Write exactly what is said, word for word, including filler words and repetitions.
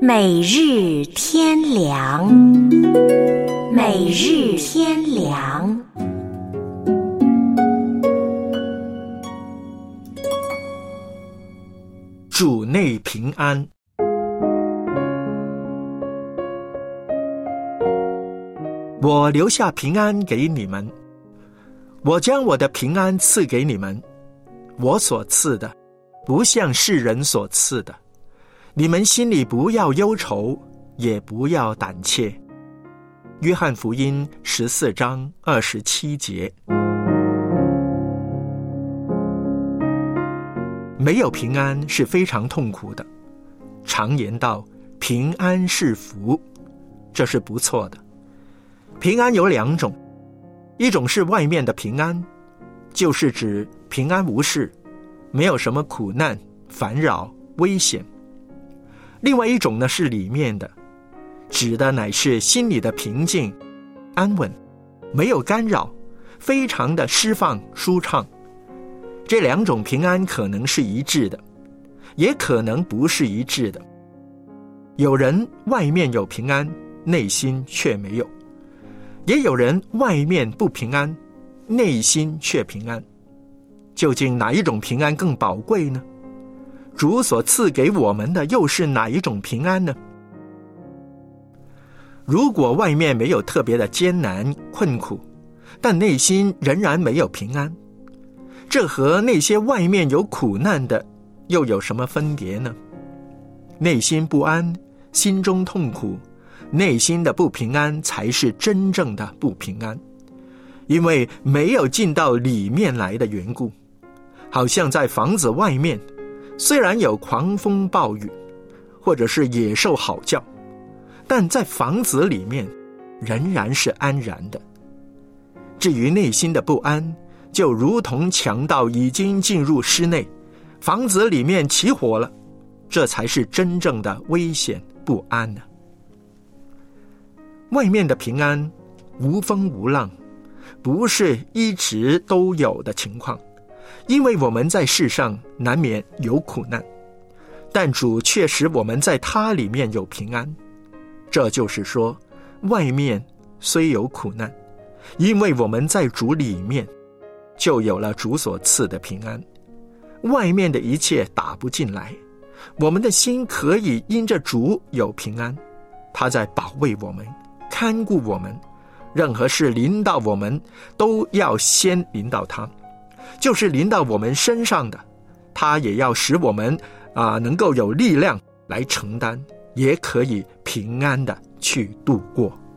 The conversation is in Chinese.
每日天良，每日天良。 主内平安。我留下平安给你们，我将我的平安赐给你们，我所赐的不像世人所赐的，你们心里不要忧愁，也不要胆怯。约翰福音十四章二十七节。没有平安是非常痛苦的，常言道平安是福，这是不错的。平安有两种，一种是外面的平安，就是指平安无事，没有什么苦难、烦扰、危险。另外一种呢是里面的，指的乃是心里的平静、安稳，没有干扰，非常的释放、舒畅。这两种平安可能是一致的，也可能不是一致的。有人外面有平安，内心却没有；也有人外面不平安，内心却平安。究竟哪一种平安更宝贵呢？主所赐给我们的又是哪一种平安呢？如果外面没有特别的艰难困苦，但内心仍然没有平安，这和那些外面有苦难的又有什么分别呢？内心不安，心中痛苦，内心的不平安才是真正的不平安，因为没有进到里面来的缘故。好像在房子外面，虽然有狂风暴雨，或者是野兽嚎叫，但在房子里面仍然是安然的。至于内心的不安，就如同强盗已经进入室内，房子里面起火了，这才是真正的危险不安呢。外面的平安无风无浪，不是一直都有的情况，因为我们在世上难免有苦难，但主却使我们在他里面有平安。这就是说，外面虽有苦难，因为我们在主里面就有了主所赐的平安，外面的一切打不进来，我们的心可以因着主有平安，他在保卫我们，看顾我们，任何事临到我们都要先临到他，就是临到我们身上的，他也要使我们啊、呃、能够有力量来承担，也可以平安的去度过。